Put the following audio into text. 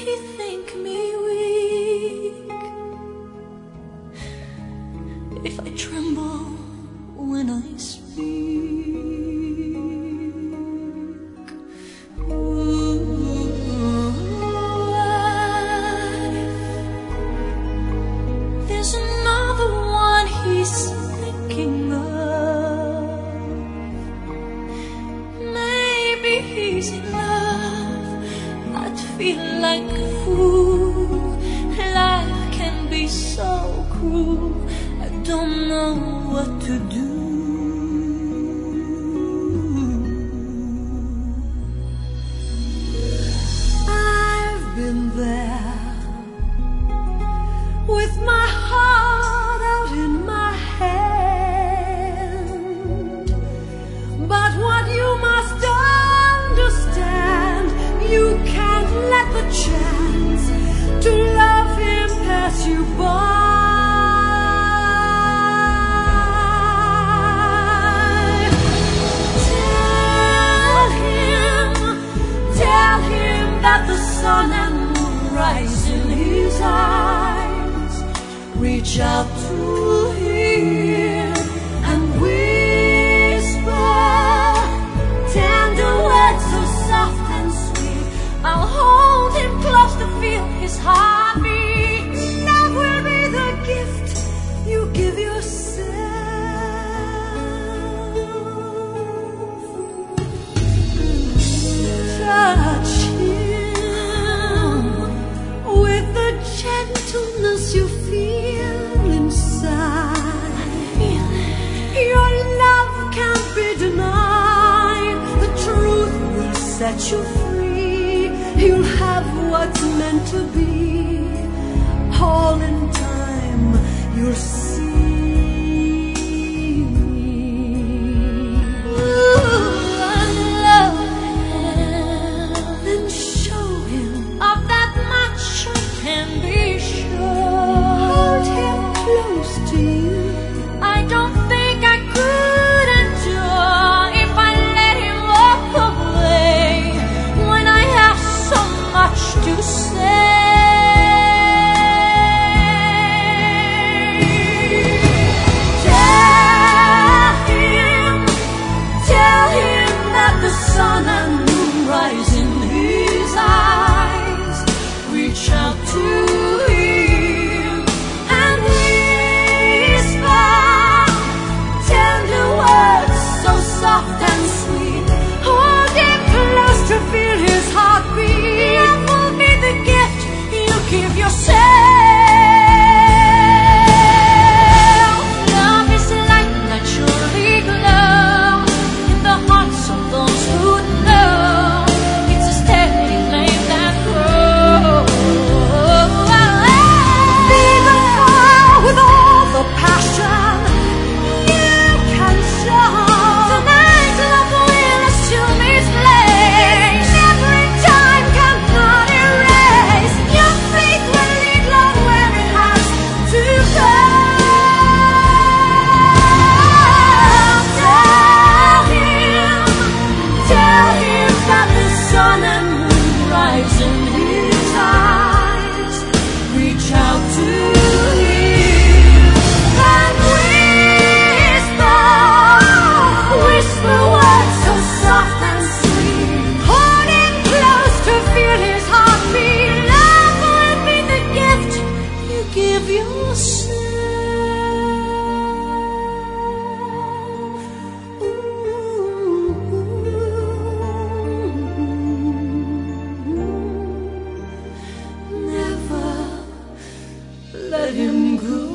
he think me weak if I tremble when I speak? There's another one he's thinking of. Maybe he's in love. I'd feel like a fool. Life can be so cruel. I don't know what to do. I've been there with my heart out in my hand, but what you must understand, you can't let the chance to love him pass you by. Tell him that the sun and moon rise in his eyes. Reach out to him and whisper tender words so soft and sweet. I'll hold him close to feel his heartbeat. Love will be the gift you give yourself. Touch him with the gentleness you feel inside. Your love can't be denied. The truth will set you free. You'll have what's meant to be. All in time you'll see. Let him go.